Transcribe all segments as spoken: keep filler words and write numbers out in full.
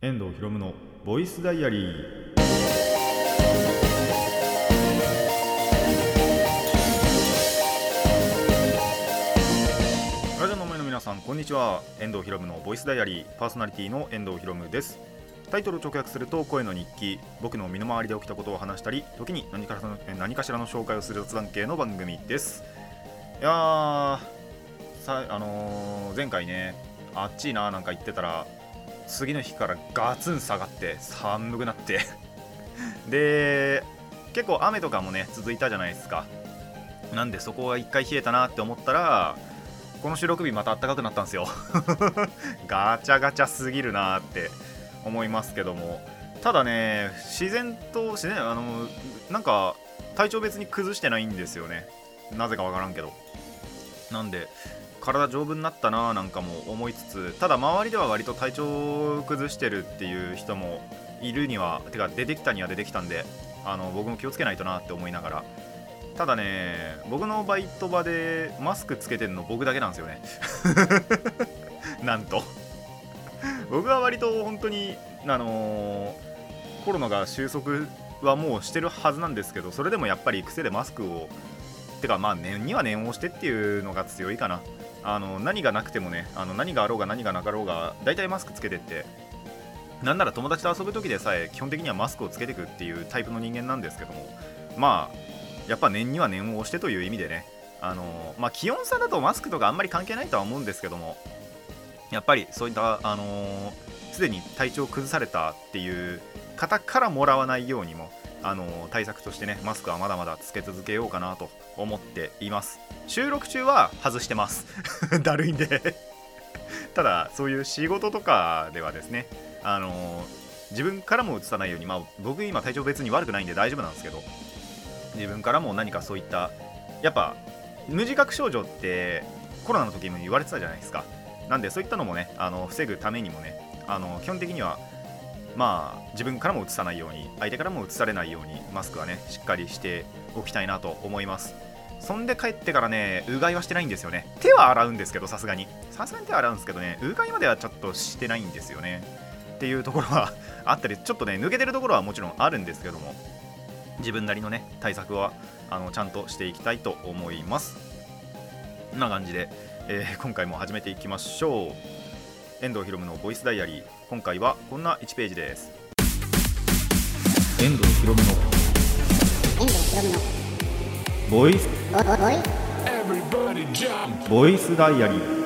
遠藤ひろむのボイスダイアリー。ラジオの前の皆さん、こんにちは。遠藤ひろむのボイスダイアリーパーソナリティの遠藤ひろむです。タイトルを直訳すると声の日記。僕の身の回りで起きたことを話したり、時に何かしらの何かしらの紹介をする雑談系の番組です。いやーさあのー、前回ね、あっちいななんか言ってたら、次の日からガツン下がって寒くなってで結構雨とかもね続いたじゃないですか。なんでそこが一回冷えたなって思ったら、この収録日また暖かくなったんですよガチャガチャすぎるなって思いますけども、ただね自然と自然あのなんか体調別に崩してないんですよね。なぜかわからんけど。なんで体丈夫になったななんかも思いつつ、ただ周りでは割と体調を崩してるっていう人もいるにはてか出てきたには出てきたんで、あの僕も気をつけないとなって思いながら、ただね僕のバイト場でマスクつけてるの僕だけなんですよねなんと僕は割と本当にあのー、コロナが収束はもうしてるはずなんですけど、それでもやっぱり癖でマスクをてかまあ念には念をしてっていうのが強いかな。あの何がなくてもね、あの何があろうが何がなかろうが大体マスクつけてって、なんなら友達と遊ぶ時でさえ基本的にはマスクをつけてくっていうタイプの人間なんですけども、まあやっぱ念には念を押してという意味でね、あのまあ気温差だとマスクとかあんまり関係ないとは思うんですけども、やっぱりそういったあのすでに体調を崩されたっていう方からもらわないようにも、あの対策としてねマスクはまだまだつけ続けようかなと思っています。収録中は外してますだるいんでただそういう仕事とかではですね、あの自分からもうつさないように、まあ僕今体調別に悪くないんで大丈夫なんですけど、自分からも何かそういったやっぱ無自覚症状ってコロナの時も言われてたじゃないですか。なんでそういったのもね、あの防ぐためにもね、あの基本的にはまあ自分からも移さないように、相手からも移されないようにマスクはねしっかりしておきたいなと思います。そんで帰ってからねうがいはしてないんですよね。手は洗うんですけど、さすがにさすがに手は洗うんですけどね、うがいまではちょっとしてないんですよねっていうところはあったり、ちょっとね抜けてるところはもちろんあるんですけども、自分なりのね対策はあのちゃんとしていきたいと思います。こんな感じで、えー、今回も始めていきましょう。遠藤ひろむのボイスダイアリー、今回はこんないちページです。遠藤ひろむの遠藤ひろむのボイスボイスダイアリー。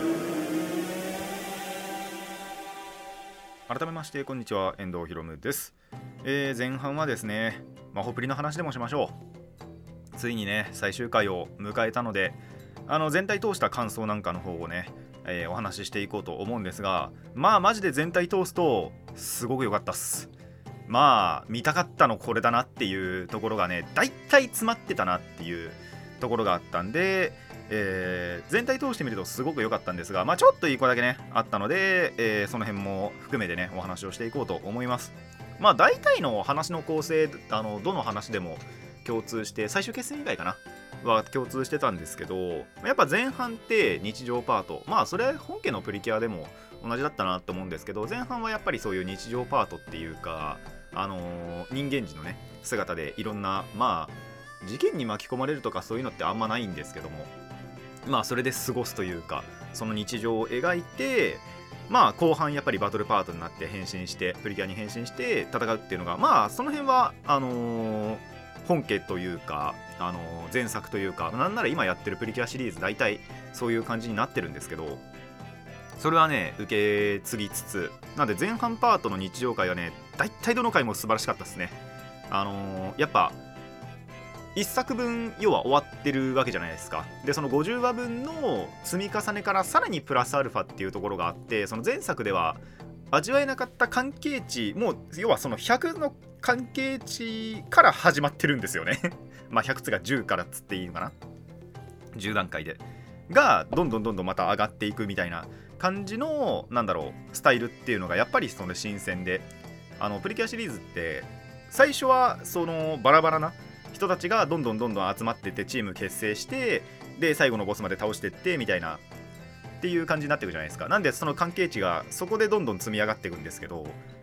改めましてこんにちは、遠藤ひろむです。えー、前半はですねマホプリの話でもしましょう。ついにね最終回を迎えたので、あの全体通した感想なんかの方をねえー、お話ししていこうと思うんですが、まあマジで全体通すとすごく良かったっす。まあ見たかったのこれだなっていうところがねだいたい詰まってたなっていうところがあったんで、えー、全体通してみるとすごく良かったんですが、まあちょっといい子だけねあったので、えー、その辺も含めてねお話をしていこうと思います。まあ大体の話の構成、あのどの話でも共通して、最終決戦以外かなは共通してたんですけど、やっぱ前半って日常パート、まあそれ本家のプリキュアでも同じだったなと思うんですけど、前半はやっぱりそういう日常パートっていうか、あのー、人間児のね姿でいろんなまあ事件に巻き込まれるとかそういうのってあんまないんですけども、まあそれで過ごすというかその日常を描いて、まあ後半やっぱりバトルパートになって変身してプリキュアに変身して戦うっていうのが、まあその辺はあのー本家というか、あのー、前作というか、なんなら今やってるプリキュアシリーズ大体そういう感じになってるんですけど、それはね受け継ぎつつ、なんで前半パートの日常回はね大体どの回も素晴らしかったですね。あのー、やっぱいっさくぶん要は終わってるわけじゃないですか。でそのごじゅうわぶんの積み重ねからさらにプラスアルファっていうところがあって、その前作では味わえなかった関係値、もう要はそのひゃくの関係値から始まってるんですよねまあひゃくつがじゅうからっつっていいのかな、じゅう段階でがどんどんどんどんまた上がっていくみたいな感じのなんだろうスタイルっていうのがやっぱりその新鮮で、あのプリキュアシリーズって最初はそのバラバラな人たちがどんどんどんどん集まってってチーム結成して、で最後のボスまで倒してってみたいなっていう感じになっていくじゃないですか。なんでその関係値がそこでどんどん積み上がっていくんですけど、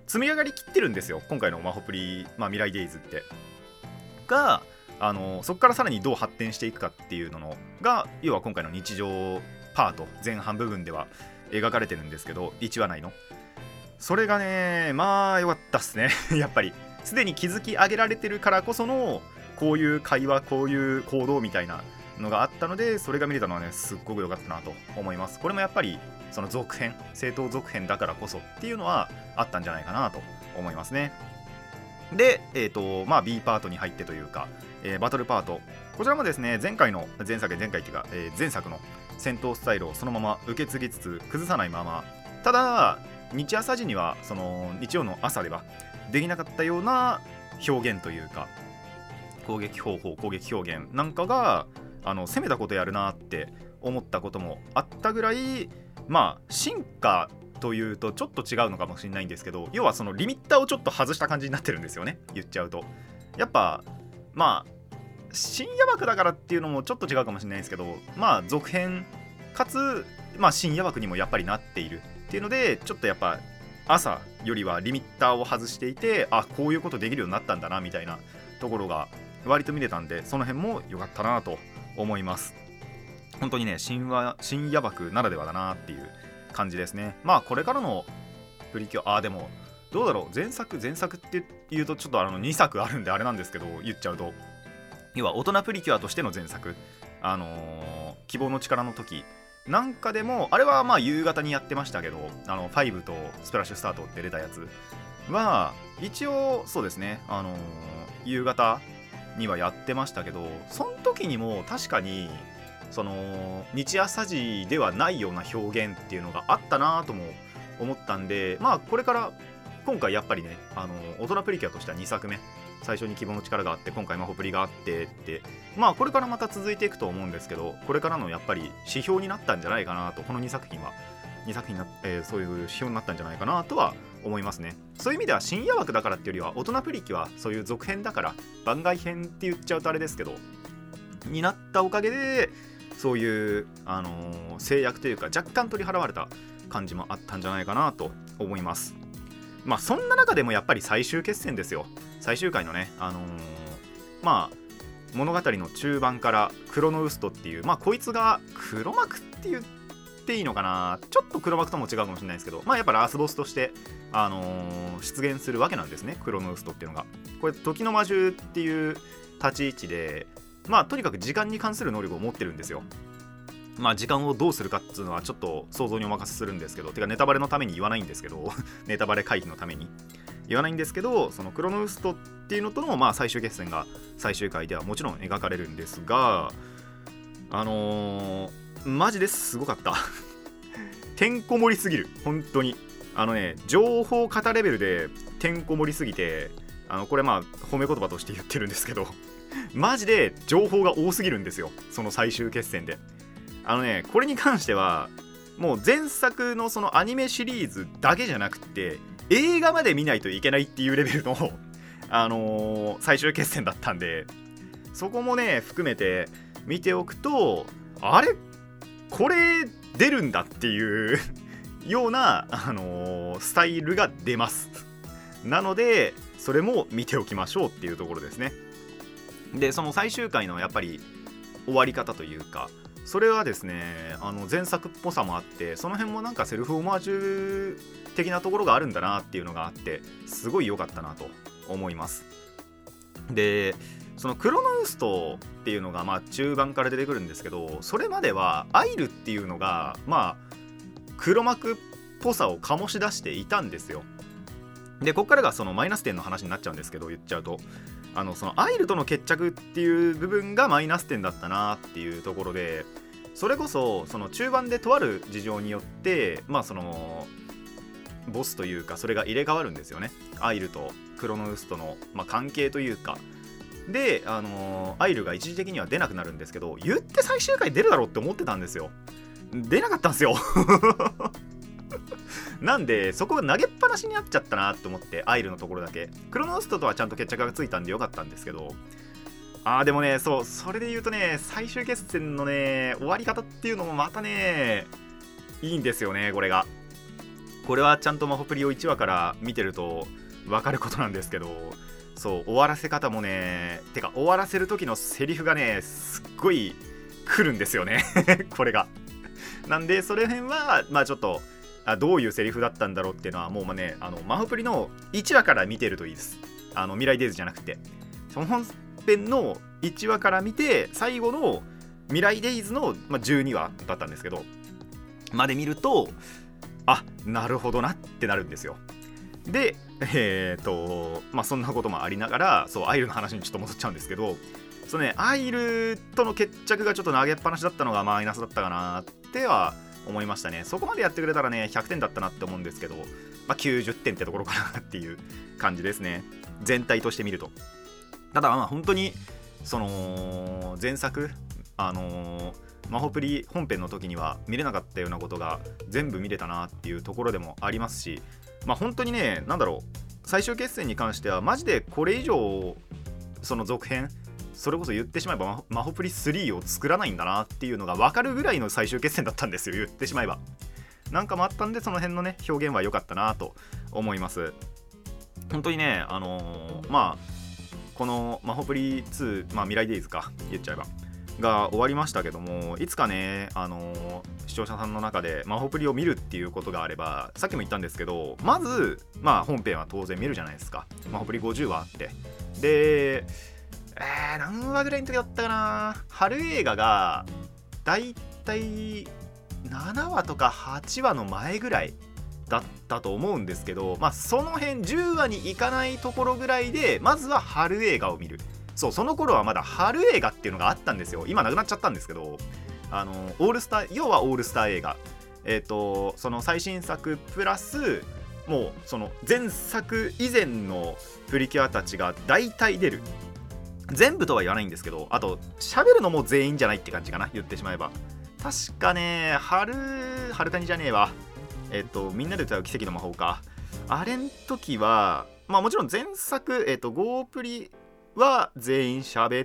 積み上がりきってるんですよ今回のマホプリ、まあ、未来デイズってが、あのそこからさらにどう発展していくかっていうのが要は今回の日常パート前半部分では描かれてるんですけど、いちわ内のそれがねまあ良かったっすねやっぱりすでに築き上げられてるからこそのこういう会話こういう行動みたいなのがあったので、それが見れたのはねすっごく良かったなと思います。これもやっぱりその続編正当続編だからこそっていうのはあったんじゃないかなと思いますね。で、えーとまあ、B パートに入ってというか、えー、バトルパート、こちらもですね前回の前作前回っていうか、えー、前作の戦闘スタイルをそのまま受け継ぎつつ崩さないまま、ただ日朝時にはその日曜の朝ではできなかったような表現というか攻撃方法攻撃表現なんかがあの攻めたことやるなって思ったこともあったぐらい、まあ進化というとちょっと違うのかもしれないんですけど、要はそのリミッターをちょっと外した感じになってるんですよね、言っちゃうと。やっぱまあ深夜枠だからっていうのもちょっと違うかもしれないんですけど、まあ続編かつまあ深夜枠にもやっぱりなっているっていうので、ちょっとやっぱ朝よりはリミッターを外していて、あこういうことできるようになったんだなみたいなところが割と見れたんで、その辺も良かったなと思います。本当にね深夜深夜枠ならではだなっていう感じですね。まあこれからのプリキュア、あでもどうだろう、前作前作って言うとちょっとあのにさくあるんであれなんですけど、言っちゃうと要は大人プリキュアとしての前作、あのー、希望の力の時なんかでもあれはまあ夕方にやってましたけど、あのごとスプラッシュスタートって出たやつは一応そうですね、あのー、夕方にはやってましたけど、その時にも確かにその日朝時ではないような表現っていうのがあったなとも思ったんで、まあこれから今回やっぱりね、あの大人プリキュアとしてはにさくめ、最初に希望の力があって今回マホプリがあってって、まあこれからまた続いていくと思うんですけど、これからのやっぱり指標になったんじゃないかなと、このにさく品はにさく品な、えー、そういう指標になったんじゃないかなとは思いますね。そういう意味では深夜枠だからっていうよりは大人プリキュアそういう続編だから番外編って言っちゃうとあれですけどになったおかげで、そういう、あのー、制約というか若干取り払われた感じもあったんじゃないかなと思います。まあそんな中でもやっぱり最終決戦ですよ。最終回のね、あのー、まあ物語の中盤からクロノウストっていう、まあこいつが黒幕って言っていいのかな、ちょっと黒幕とも違うかもしれないですけど、まあやっぱラスボスとして、あのー、出現するわけなんですね、クロノウストっていうのが。これ時の魔獣っていう立ち位置で、まあとにかく時間に関する能力を持ってるんですよ。まあ時間をどうするかっていうのはちょっと想像にお任せするんですけど、てかネタバレのために言わないんですけどネタバレ回避のために言わないんですけど、そのクロノウストっていうのとのまあ最終決戦が最終回ではもちろん描かれるんですが、あのー、マジですごかったてんこ盛りすぎる、本当に。あのね、情報型レベルでてんこ盛りすぎて、あのこれまあ褒め言葉として言ってるんですけどマジで情報が多すぎるんですよ、その最終決戦で。あのね、これに関してはもう前作のそのアニメシリーズだけじゃなくて映画まで見ないといけないっていうレベルのあのー、最終決戦だったんで、そこもね含めて見ておくと、あれこれ出るんだっていうような、あのー、スタイルが出ますなのでそれも見ておきましょうっていうところですね。でその最終回のやっぱり終わり方というか、それはですね、あの前作っぽさもあって、その辺もなんかセルフオマージュ的なところがあるんだなっていうのがあって、すごい良かったなと思います。でそのクロノウストっていうのがまあ中盤から出てくるんですけど、それまではアイルっていうのがまあ黒幕っぽさを醸し出していたんですよ。でここからがそのマイナス点の話になっちゃうんですけど、言っちゃうとあのそのアイルとの決着っていう部分がマイナス点だったなっていうところで、それこそその中盤でとある事情によってまあそのボスというかそれが入れ替わるんですよね、アイルとクロノウストの、まあ、関係というかで、あのー、アイルが一時的には出なくなるんですけど、言って最終回出るだろうって思ってたんですよ。出なかったんですよなんでそこが投げっぱなしになっちゃったなって思って、アイルのところだけクロノウストとはちゃんと決着がついたんでよかったんですけど、あーでもね、そうそれで言うとね、最終決戦のね終わり方っていうのもまたねいいんですよね。これがこれはちゃんとマホプリをいちわから見てると分かることなんですけど、そう終わらせ方もね、てか終わらせる時のセリフがねすっごい来るんですよねこれがなんでそれ辺はまあちょっとあどういうセリフだったんだろうっていうのはもうね、あのマホプリのいちわから見てるといいです。あの未来デイズじゃなくてその本編のいちわから見て、最後の未来デイズの、まあ、じゅうにわだったんですけどまで見ると、あ、なるほどなってなるんですよ。でえーとまあそんなこともありながら、そうアイルの話にちょっと戻っちゃうんですけど、そうね、アイルとの決着がちょっと投げっぱなしだったのがマイナスだったかなっては思いましたね。そこまでやってくれたらねひゃくてんだったなって思うんですけど、まあ、きゅうじゅってんってところかなっていう感じですね、全体として見ると。ただまあ本当にその前作あのー、マホプリ本編の時には見れなかったようなことが全部見れたなっていうところでもありますし、まあ本当にね、なんだろう、最終決戦に関してはマジでこれ以上その続編、それこそ言ってしまえばマホプリスリーを作らないんだなっていうのが分かるぐらいの最終決戦だったんですよ、言ってしまえば。なんかもあったんで、その辺のね表現は良かったなと思います。本当にね、あのー、まあこのマホプリツー、まあ未来デイズか言っちゃえばが終わりましたけども、いつかね、あのー、視聴者さんの中でマホプリを見るっていうことがあれば、さっきも言ったんですけど、まずまあ本編は当然見るじゃないですか。マホプリごじゅうわあって、でえー、何話ぐらいの時だったかな、春映画がだいたいななわとかはちわの前ぐらいだったと思うんですけど、まあその辺じゅうわに行かないところぐらいでまずは春映画を見る。そう、その頃はまだ春映画っていうのがあったんですよ。今なくなっちゃったんですけど、あのオールスター、要はオールスター映画、えっとその最新作プラスもうその前作以前のプリキュアたちが大体出る。全部とは言わないんですけど、あと喋るのも全員じゃないって感じかな、言ってしまえば。確かね、春春谷じゃねえわ、えっとみんなで歌う奇跡の魔法か、あれん時はまあもちろん前作えっとゴープリは全員喋って、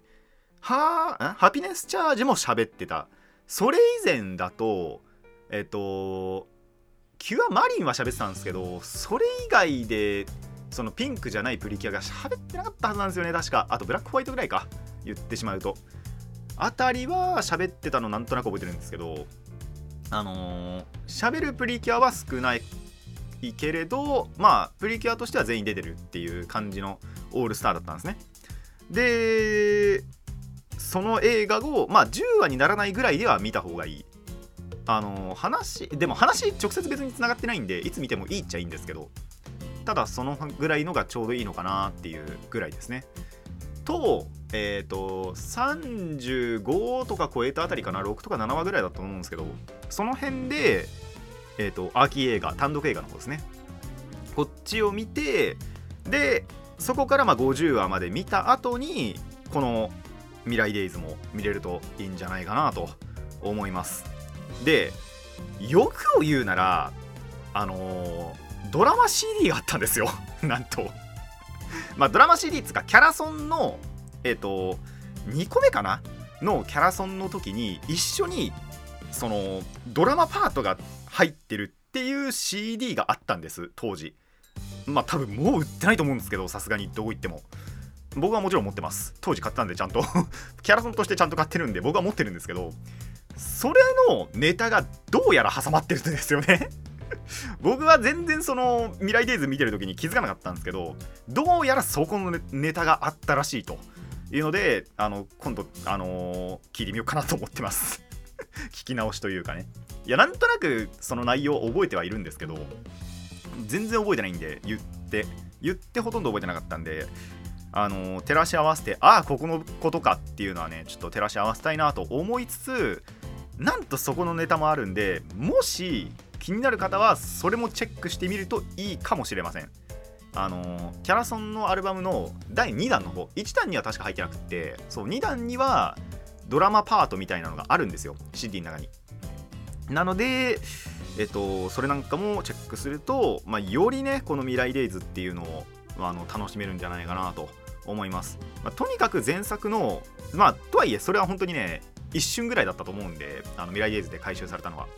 はハピネスチャージも喋ってた。それ以前だとえっとキュアマリンは喋ってたんですけど、それ以外でそのピンクじゃないプリキュアが喋ってなかったはずなんですよね、確か。あとブラックホワイトぐらいか、言ってしまうとあたりは喋ってたのなんとなく覚えてるんですけど、あのー、喋るプリキュアは少ないけれど、まあプリキュアとしては全員出てるっていう感じのオールスターだったんですね。でその映画をまあじゅうわにならないぐらいでは見た方がいい。あのー、話でも話直接別に繋がってないんでいつ見てもいいっちゃいいんですけど、ただそのぐらいのがちょうどいいのかなっていうぐらいですね。とえっ、ー、とさんじゅうごとか超えたあたりかな、ろくとかななわぐらいだと思うんですけど、その辺でえっ、ー、と秋映画、単独映画の方ですね、こっちを見て、でそこからまあごじゅうわまで見た後にこの未来デイズも見れるといいんじゃないかなと思います。で欲を言うならあのー、ドラマ シーディー があったんですよなんとまあドラマ シーディー つかキャラソンのえっ、ー、とにこめかなのキャラソンの時に一緒にそのドラマパートが入ってるっていう シーディー があったんです当時。まあ多分もう売ってないと思うんですけど、さすがにどこ行っても。僕はもちろん持ってます、当時買ったんで、ちゃんとキャラソンとしてちゃんと買ってるんで僕は持ってるんですけど、それのネタがどうやら挟まってるんですよね僕は全然その未来デイズ見てる時に気づかなかったんですけど、どうやらそこのネタがあったらしいというので、あの今度、あのー、聞いてみようかなと思ってます聞き直しというかね。いやなんとなくその内容を覚えてはいるんですけど、全然覚えてないんで、言って言ってほとんど覚えてなかったんで、あのー、照らし合わせて、ああここのことかっていうのはね、ちょっと照らし合わせたいなと思いつつ、なんとそこのネタもあるんで、もし気になる方はそれもチェックしてみるといいかもしれません。あのキャラソンのアルバムのだいにだんの方、いちだんには確か入ってなくて、そうにだんにはドラマパートみたいなのがあるんですよ、 シーディー の中に。なのでえっとそれなんかもチェックすると、まあ、よりねこの未来デイズっていうのを、まあ、あの楽しめるんじゃないかなと思います。まあ、とにかく前作のまあとはいえそれは本当にね一瞬ぐらいだったと思うんで、あの未来デイズで回収されたのは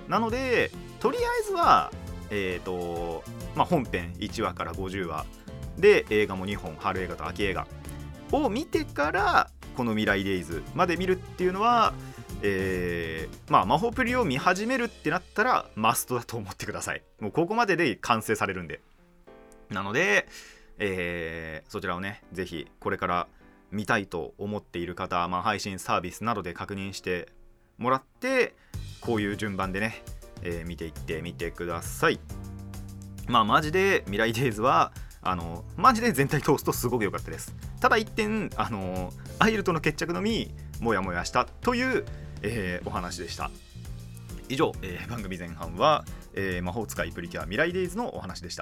なのでとりあえずはえっとまあ本編いちわからごじゅうわで映画もにほん、春映画と秋映画を見てからこの未来デイズまで見るっていうのは、えー、まあ魔法プリを見始めるってなったらマストだと思ってください。もうここまでで完成されるんで。なので、えー、そちらをねぜひこれから見たいと思っている方、まあ、配信サービスなどで確認してもらってこういう順番でね、えー、見ていってみてください。まあマジで未来デイズはあのマジで全体通すとすごく良かったです。ただ一点あのアイルとの決着のみモヤモヤしたという、えー、お話でした。以上、えー、番組前半は、えー、魔法使いプリキュア未来デイズのお話でした。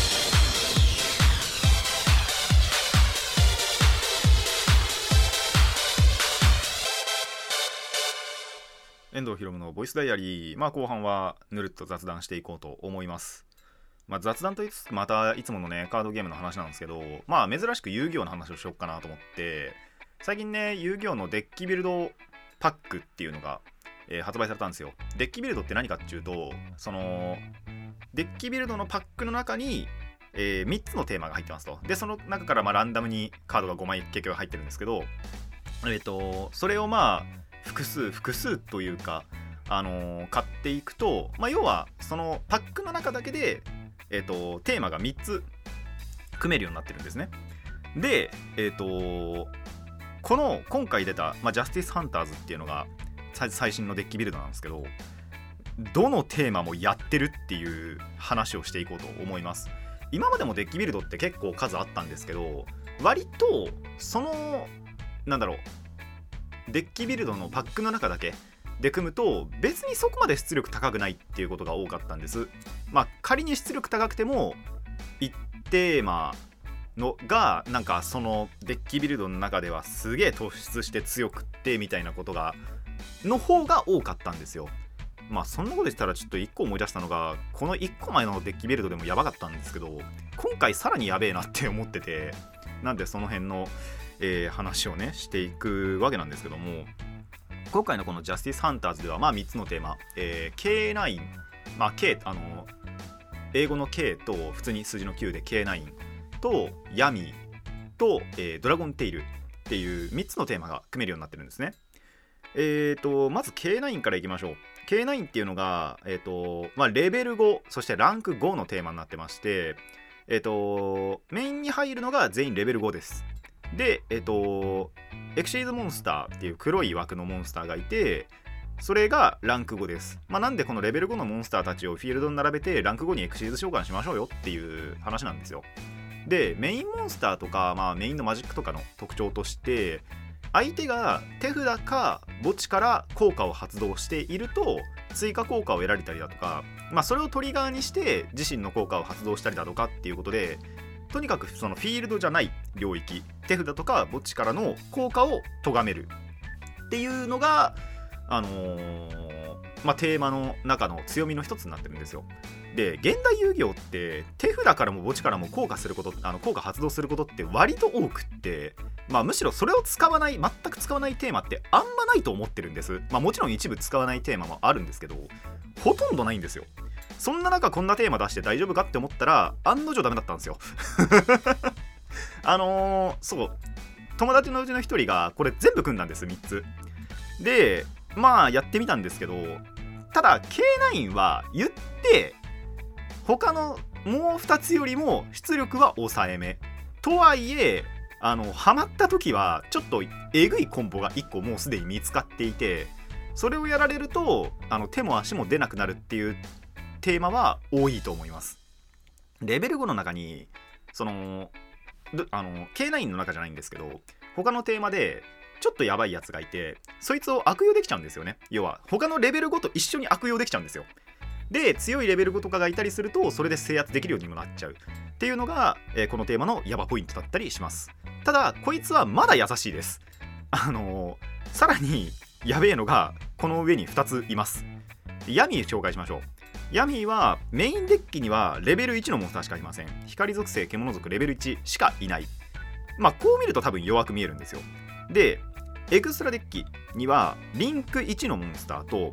遠藤ひろむのボイスダイアリー、まあ後半はぬるっと雑談していこうと思います。まあ、雑談といつつまたいつものねカードゲームの話なんですけど、まあ珍しく遊戯王の話をしようかなと思って、最近ね遊戯王のデッキビルドパックっていうのが、えー、発売されたんですよ。デッキビルドって何かっていうと、そのデッキビルドのパックの中に、えー、みっつのテーマが入ってますと。でその中からまあランダムにカードがごまい結局入ってるんですけど、えーとそれをまあ複数複数というか、あのー、買っていくと、まあ、要はそのパックの中だけでえーと、テーマがみっつ組めるようになってるんですね。で、えーと、この今回出た、まあ、ジャスティスハンターズっていうのが最新のデッキビルドなんですけど、どのテーマもやってるっていう話をしていこうと思います。今までもデッキビルドって結構数あったんですけど、割とそのなんだろうデッキビルドのパックの中だけで組むと別にそこまで出力高くないっていうことが多かったんです。まあ仮に出力高くてもいちテーマのがなんかそのデッキビルドの中ではすげえ突出して強くってみたいなことがの方が多かったんですよ。まあそんなこと言ったらちょっといっこ思い出したのが、このいっこまえのデッキビルドでもやばかったんですけど、今回さらにやべえなって思ってて、なんでその辺の、えー、話をねしていくわけなんですけども、今回のこのジャスティスハンターズではまあみっつのテーマ、えー、ケーナイン、まあ K、あの英語の K と普通に数字のきゅうで ケーナイン とヤミーと、えー、ドラゴンテイルっていうみっつのテーマが組めるようになってるんですね。えーとまず ケーナイン からいきましょう。 ケーナイン っていうのが、えーとまあ、レベルごそしてランクごのテーマになってまして、えーとメインに入るのが全員レベルごです。で、えっと、エクシーズモンスターっていう黒い枠のモンスターがいて、それがランクごです。まあ、なんでこのレベルごのモンスターたちをフィールドに並べてランクごにエクシーズ召喚しましょうよっていう話なんですよ。で、メインモンスターとか、まあ、メインのマジックとかの特徴として、相手が手札か墓地から効果を発動していると追加効果を得られたりだとか、まあ、それをトリガーにして自身の効果を発動したりだとかっていうことで、とにかくそのフィールドじゃない領域、手札とか墓地からの効果を咎めるっていうのが、あのーまあ、テーマの中の強みの一つになってるんですよ。で、現代遊戯王って手札からも墓地からも効果すること、あの効果発動することって割と多くって、まあ、むしろそれを使わない、全く使わないテーマってあんまないと思ってるんです。まあ、もちろん一部使わないテーマもあるんですけど、ほとんどないんですよ。そんな中こんなテーマ出して大丈夫かって思ったら案の定ダメだったんですよあのー、そう友達のうちの一人がこれ全部組んだんです。みっつで、まあやってみたんですけど、ただ ケーナイン は言って他のもうふたつよりも出力は抑えめとはいえ、あのハマった時はちょっとえぐいコンボがいっこもうすでに見つかっていて、それをやられるとあの手も足も出なくなるっていうテーマは多いと思います。レベルごの中にそのあの ケーナイン の中じゃないんですけど、他のテーマでちょっとやばいやつがいて、そいつを悪用できちゃうんですよね。要は他のレベルごと一緒に悪用できちゃうんですよ。で、強いレベルごとかがいたりするとそれで制圧できるようにもなっちゃうっていうのが、えー、このテーマのヤバポイントだったりします。ただこいつはまだ優しいです。あのー、さらにやべえのがこの上にふたついます。ヤミー紹介しましょう。ヤミーはメインデッキにはレベルいちのモンスターしかいません。光属性獣属レベルいちしかいない。まあこう見ると多分弱く見えるんですよ。で、エクストラデッキにはリンクいちのモンスターと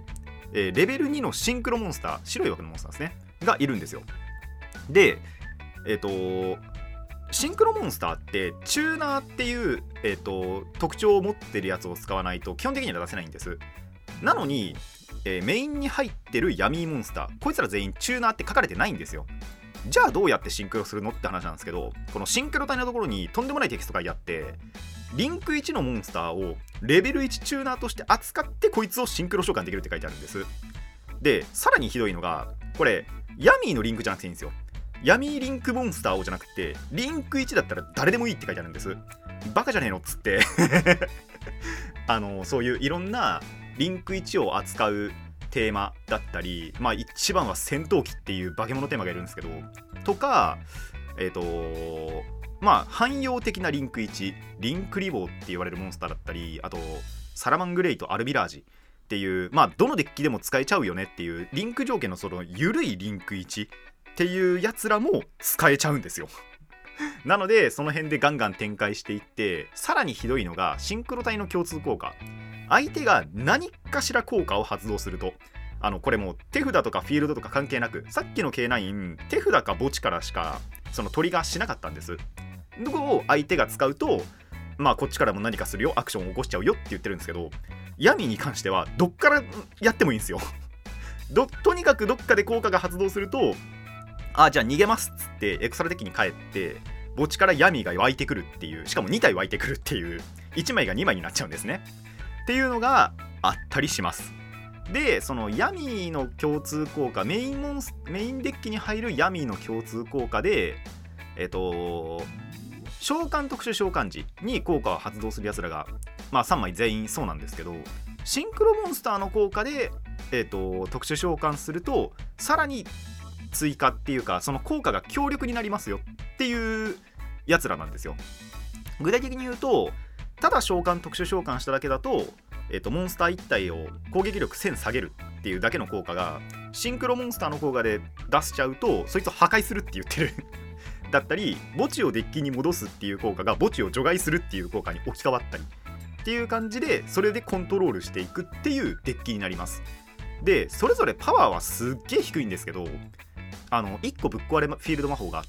えー、レベルにのシンクロモンスター、白い枠のモンスターですねがいるんですよ。でえっ、ー、とシンクロモンスターってチューナーっていう、えー、と特徴を持ってるやつを使わないと基本的には出せないんです。なのに、えー、メインに入ってるヤミーモンスター、こいつら全員チューナーって書かれてないんですよ。じゃあどうやってシンクロするのって話なんですけど、このシンクロ体のところにとんでもないテキストが書いてあって、リンクいちのモンスターをレベルいちチューナーとして扱ってこいつをシンクロ召喚できるって書いてあるんです。でさらにひどいのが、これヤミーのリンクじゃなくていいんですよ。ヤミーリンクモンスターをじゃなくてリンクいちだったら誰でもいいって書いてあるんです。バカじゃねえのっつってあのそういういろんなリンクいちを扱うテーマだったり、まあ一番は戦闘機っていう化け物テーマがいるんですけどとか、えっ、ー、とまあ汎用的なリンクいち、リンクリボーって言われるモンスターだったり、あとサラマングレイとアルビラージっていう、まあどのデッキでも使えちゃうよねっていうリンク条件のその緩いリンクいちっていうやつらも使えちゃうんですよなのでその辺でガンガン展開していって、さらにひどいのがシンクロ体の共通効果。相手が何かしら効果を発動すると、あのこれも手札とかフィールドとか関係なく、さっきの ケーナイン 手札か墓地からしかそのトリガーしなかったんです。どこを相手が使うと、まあこっちからも何かするよ、アクションを起こしちゃうよって言ってるんですけど、ヤミに関してはどっからやってもいいんですよどとにかくどっかで効果が発動すると、あ、じゃあ逃げますっつってエクサルデッキに帰って墓地からヤミが湧いてくるっていう、しかもに体湧いてくるっていう、いちまいがにまいになっちゃうんですねっていうのがあったりします。でそのヤミの共通効果、メインモンスメインデッキに入るヤミの共通効果で、えっと召喚特殊召喚時に効果を発動するやつらが、まあ、さんまい全員そうなんですけど、シンクロモンスターの効果で、えっと特殊召喚するとさらに追加っていうか、その効果が強力になりますよっていうやつらなんですよ。具体的に言うと、ただ召喚特殊召喚しただけだと、えーと、モンスターいち体を攻撃力せん下げるっていうだけの効果がシンクロモンスターの効果で出しちゃうと、そいつを破壊するって言ってるだったり、墓地をデッキに戻すっていう効果が墓地を除外するっていう効果に置き換わったりっていう感じで、それでコントロールしていくっていうデッキになります。でそれぞれパワーはすっげえ低いんですけど、あのいっこぶっ壊れフィールド魔法があって、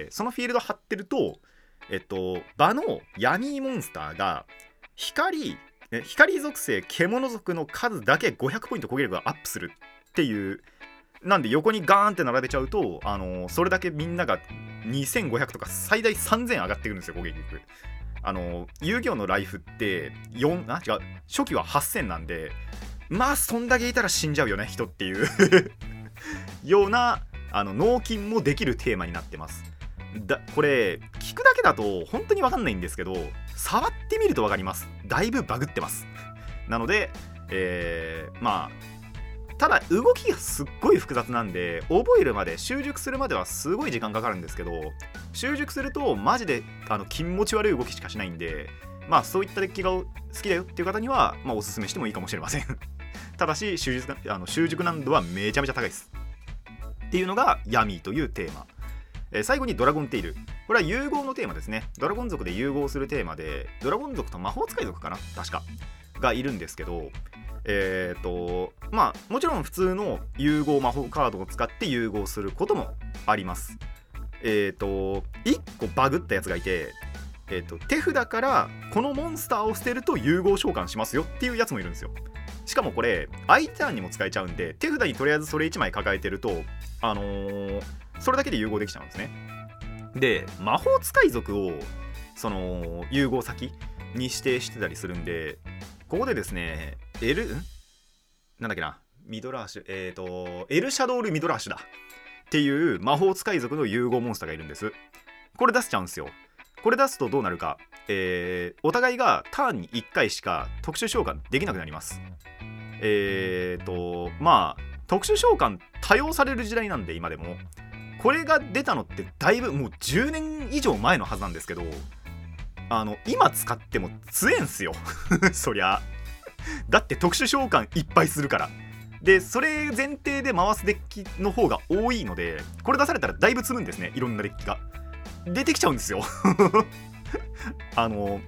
そのフィールド張ってると、えっと場のヤミーモンスターが光光属性獣属の数だけごひゃくポイント攻撃力がアップするっていう、なんで横にガーンって並べちゃうと、あのそれだけみんながにせんごひゃくとか最大さんぜん上がってくるんですよ、攻撃力。あの遊戯王のライフってよんあ違う初期ははっせんなんで、まあそんだけいたら死んじゃうよね人っていうようなあの納金もできるテーマになってます。だこれ聞くだけだと本当に分かんないんですけど、触ってみると分かります。だいぶバグってますなので、えー、まあただ動きがすっごい複雑なんで、覚えるまで習熟するまではすごい時間かかるんですけど、習熟するとマジであの気持ち悪い動きしかしないんで、まあそういったデッキが好きだよっていう方には、まあ、おすすめしてもいいかもしれませんただし習熟、あの習熟難度はめちゃめちゃ高いですっていうのがヤミーというテーマ。えー、最後にドラゴンテイル。これは融合のテーマですね。ドラゴン族で融合するテーマで、ドラゴン族と魔法使い族かな確かがいるんですけど、えーとまあもちろん普通の融合魔法カードを使って融合することもあります。えーといっこバグったやつがいて、えーと手札からこのモンスターを捨てると融合召喚しますよっていうやつもいるんですよ。しかもこれ相ターンにも使えちゃうんで、手札にとりあえずそれいちまい抱えてると、あのー、それだけで融合できちゃうんですね。で魔法使い族をその融合先に指定してたりするんで、ここでですね L んなんだっけなミドラーシュえっ、ー、とエルシャドールミドラーシュだっていう魔法使い族の融合モンスターがいるんです。これ出せちゃうんですよ。これ出すとどうなるか、えー、お互いがターンにいっかいしか特殊召喚できなくなります。えーとまあ特殊召喚多用される時代なんで、今でもこれが出たのってだいぶもうじゅうねん以上前のはずなんですけど、あの今使っても強えんすよそりゃだって特殊召喚いっぱいするから。でそれ前提で回すデッキの方が多いので、これ出されたらだいぶ積むんですね。いろんなデッキが出てきちゃうんですよあの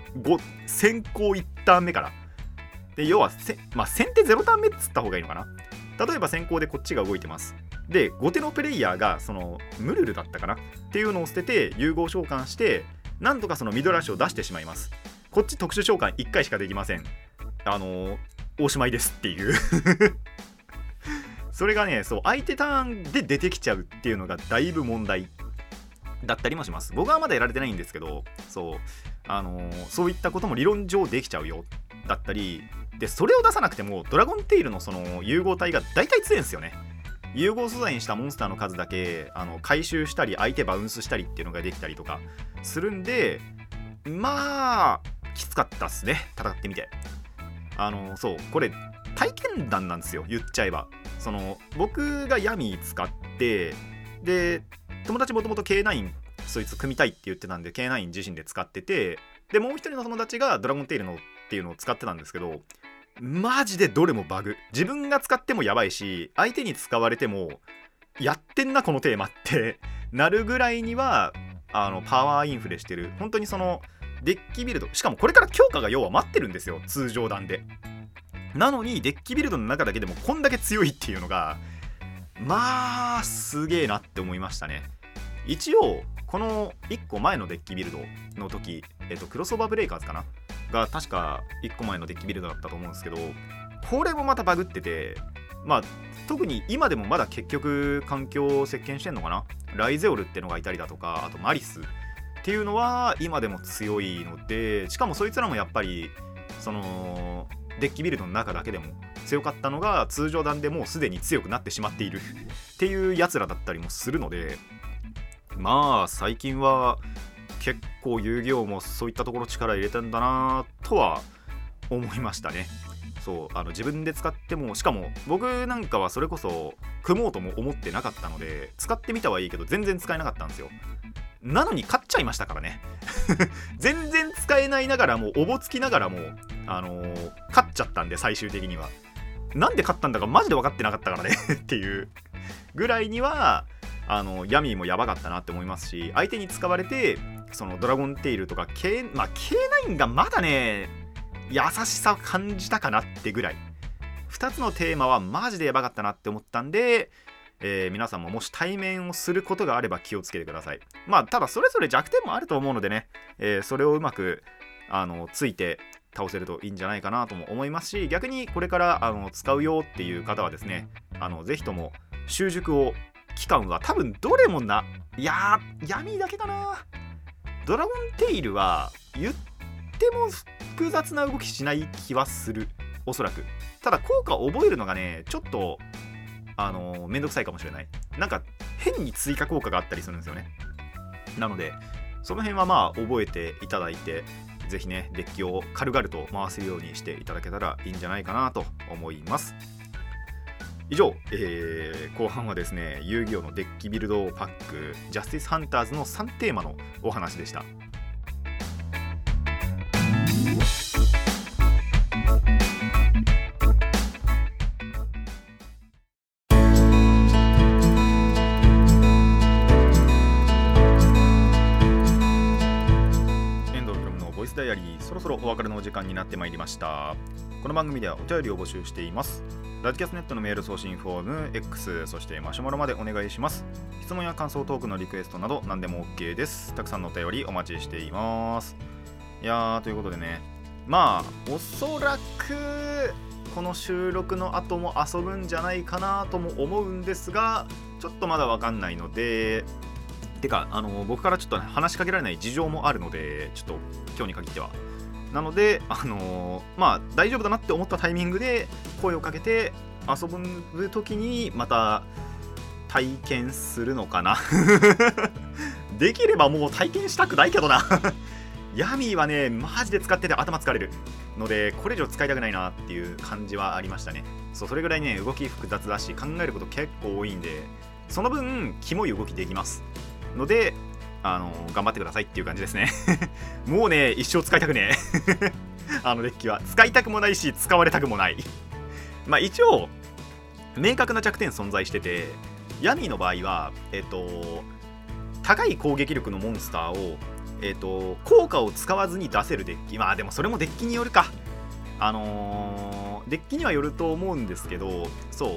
先行いちターン目からで、要はせ、まあ、先手ゼロターン目っつった方がいいのかな。 例えば先行でこっちが動いてます。で後手のプレイヤーがそのムルルだったかなっていうのを捨てて融合召喚してなんとかそのミドラッシュを出してしまいます。こっち特殊召喚いっかいしかできません。あのー、おしまいですっていうそれがね、そう相手ターンで出てきちゃうっていうのがだいぶ問題だったりもします。僕はまだやられてないんですけど、そうあのー、そういったことも理論上できちゃうよだったりで、それを出さなくてもドラゴンテイルのその融合体が大体強いんですよね。融合素材にしたモンスターの数だけあの回収したり相手バウンスしたりっていうのができたりとかするんで、まあきつかったっすね、戦ってみて。あのそうこれ体験談なんですよ、言っちゃえば。その僕がヤミー使ってで友達もともと ケーナイン そいつ組みたいって言ってたんで ケーナイン 自身で使ってて、でもう一人の友達がドラゴンテイルのっていうのを使ってたんですけど、マジでどれもバグ。自分が使ってもやばいし相手に使われてもやってんなこのテーマってなるぐらいにはあのパワーインフレしてる。本当にそのデッキビルド、しかもこれから強化が要は待ってるんですよ、通常弾で。なのにデッキビルドの中だけでもこんだけ強いっていうのがまあすげえなって思いましたね。一応このいっこまえのデッキビルドの時、えっとクロスオーバーブレイカーズかなが確かいっこまえのデッキビルドだったと思うんですけど、これもまたバグってて、まあ特に今でもまだ結局環境を席巻してんのかな。ライゼオルってのがいたりだとか、あとマリスっていうのは今でも強いので、しかもそいつらもやっぱりそのデッキビルドの中だけでも強かったのが通常弾でもうすでに強くなってしまっているっていうやつらだったりもするので、まあ最近は結構遊戯王もそういったところ力入れてんだなとは思いましたね。そうあの自分で使っても、しかも僕なんかはそれこそ組もうとも思ってなかったので使ってみたはいいけど全然使えなかったんですよ。なのに勝っちゃいましたからね全然使えないながらもおぼつきながらも、あのー、勝っちゃったんで、最終的にはなんで勝ったんだかマジで分かってなかったからねっていうぐらいにはあのヤミーもやばかったなって思いますし、相手に使われてそのドラゴンテイルとか K、まあ、ケーナイン がまだね優しさを感じたかなってぐらい、ふたつのテーマはマジでやばかったなって思ったんで、えー、皆さんももし対面をすることがあれば気をつけてください。まあただそれぞれ弱点もあると思うのでね、えー、それをうまくあのついて倒せるといいんじゃないかなとも思いますし、逆にこれからあの使うよっていう方はですね、あのぜひとも習熟を期間は多分どれもな、いやー闇だけかな。ドラゴンテイルは言っても複雑な動きしない気はする、おそらく。ただ効果を覚えるのがねちょっとあのー、めんどくさいかもしれない。なんか変に追加効果があったりするんですよね。なのでその辺はまあ覚えていただいて、ぜひねデッキを軽々と回せるようにしていただけたらいいんじゃないかなと思います。以上、えー、後半はですね遊戯王のデッキビルドパックジャスティスハンターズのさんテーマのお話でした。ダイアリー、そろそろお別れのお時間になってまいりました。この番組ではお便りを募集しています。ラジキャスネットのメール送信フォーム X、 そしてマシュマロまでお願いします。質問や感想、トークのリクエストなど何でも OK です。たくさんのお便りお待ちしています。いやーということでね、まあおそらくこの収録の後も遊ぶんじゃないかなとも思うんですが、ちょっとまだわかんないので、てかあの僕からちょっと話しかけられない事情もあるので、ちょっと今日に限ってはなので、あのー、まあ大丈夫だなって思ったタイミングで声をかけて遊ぶ時にまた体験するのかなできればもう体験したくないけどなヤミーはねマジで使ってて頭疲れるので、これ以上使いたくないなっていう感じはありましたね。そうそれぐらいね動き複雑だし考えること結構多いんで、その分キモい動きできますので、あのー、頑張ってくださいっていう感じですねもうね一生使いたくねえあのデッキは使いたくもないし使われたくもないまあ一応明確な弱点存在してて、ヤミーの場合はえっと高い攻撃力のモンスターをえっと効果を使わずに出せるデッキ、まあでもそれもデッキによるか、あのー、デッキにはよると思うんですけど、そう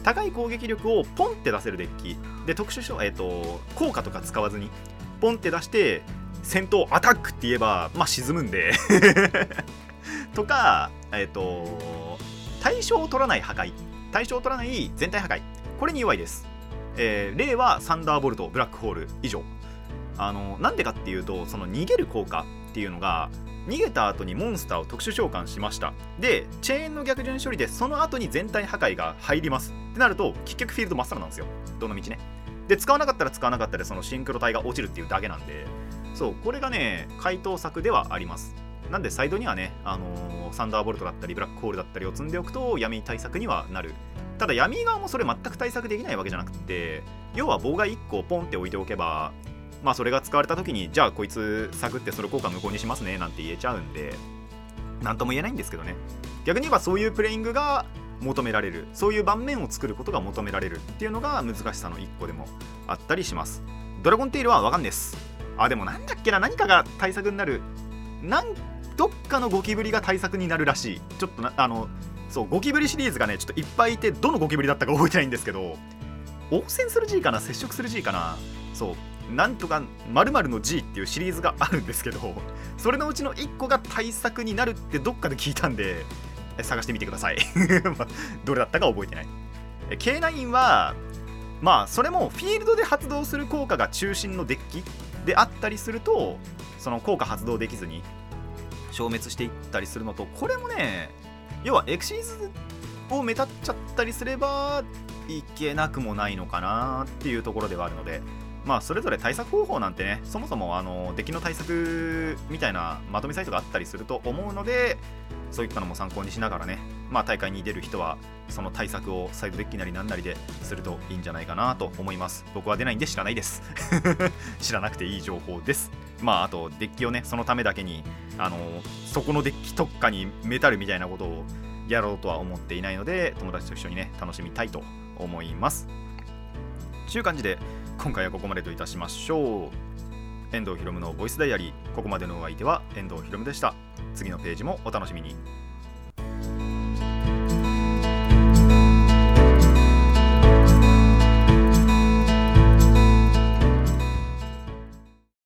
高い攻撃力をポンって出せるデッキで、特殊召、えーと、効果とか使わずにポンって出して戦闘アタックって言えばまあ沈むんでとか、えっ、ー、と対象を取らない破壊、対象を取らない全体破壊、これに弱いです。えー、例はサンダーボルト、ブラックホール以上。あのなんでかっていうと、その逃げる効果っていうのが、逃げた後にモンスターを特殊召喚しました。でチェーンの逆順処理でその後に全体破壊が入りますってなると、結局フィールド真っさらなんですよ、どの道ね。で使わなかったら使わなかったでそのシンクロ体が落ちるっていうだけなんで、そうこれがね回答策ではあります。なんでサイドにはね、あのー、サンダーボルトだったりブラックホールだったりを積んでおくと闇対策にはなる。ただ闇側もそれ全く対策できないわけじゃなくて、要は妨害いっこポンって置いておけば、まあそれが使われた時に、じゃあこいつ探ってそれ効果無効にしますねなんて言えちゃうんで、なんとも言えないんですけどね。逆に言えばそういうプレイングが求められる、そういう盤面を作ることが求められるっていうのが難しさのいっこでもあったりします。ドラゴンテイルはわかんないです。あ、でもなんだっけな、何かが対策になる、なんどっかのゴキブリが対策になるらしい。ちょっとな、あのそうゴキブリシリーズがねちょっといっぱいいて、どのゴキブリだったか覚えてないんですけど、応戦する G かな、接触する G かな、そうなんとか〇〇の G っていうシリーズがあるんですけど、それのうちのいっこが対策になるってどっかで聞いたんで探してみてくださいどれだったか覚えてない。 ケーナイン はまあそれもフィールドで発動する効果が中心のデッキであったりすると、その効果発動できずに消滅していったりするのと、これもね要はエクシーズを目立っちゃったりすればいけなくもないのかなっていうところではあるので、まあそれぞれ対策方法なんてね、そもそもあのデッキの対策みたいなまとめサイトがあったりすると思うので、そういったのも参考にしながらね、まあ大会に出る人はその対策をサイドデッキなりなんなりでするといいんじゃないかなと思います。僕は出ないんで知らないです知らなくていい情報です。まああとデッキをねそのためだけにあのそこのデッキ特化にメタルみたいなことをやろうとは思っていないので、友達と一緒にね楽しみたいと思います。という感じで今回はここまでといたしましょう。遠藤ひろむのボイスダイアリー、ここまでのお相手は遠藤ひろむでした。次のページもお楽しみに。